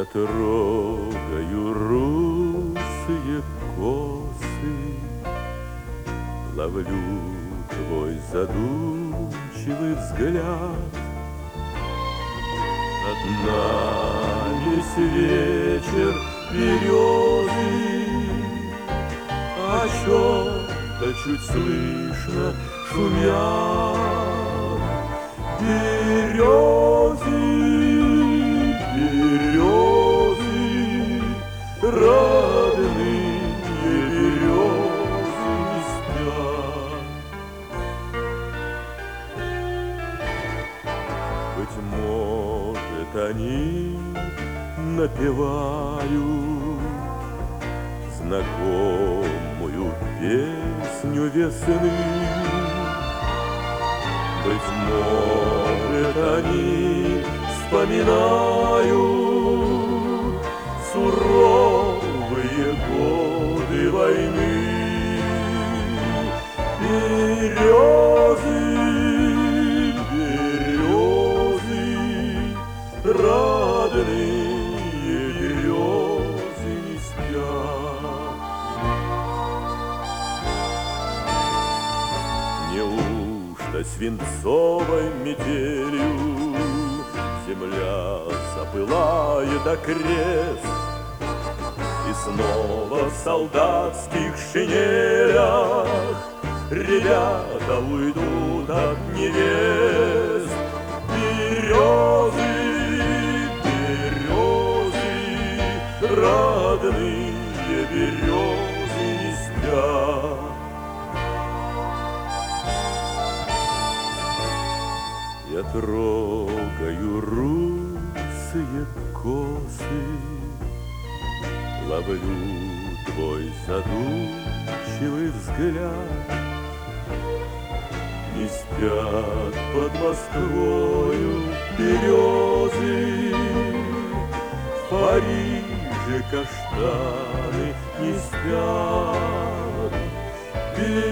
трогаю русые косы, ловлю твой задумчивый взгляд. Над нами весь вечер березы, о чем-то чуть слышно шумят. Березы, березы, родные березы не спят. Быть может, они напевают знакомую песню весны. Быть может, они вспоминают суровые годы войны. Березы, березы, родные березы не спят. Неужто свинцовой метелью земля запылает окрест, и снова в солдатских шинелях ребята уйдут от невест? Березы, березы, родные березы не спят. Я трогаю русые косы, ловлю твой задумчивый взгляд. Не спят под Москвою березы, в Париже каштаны не спят.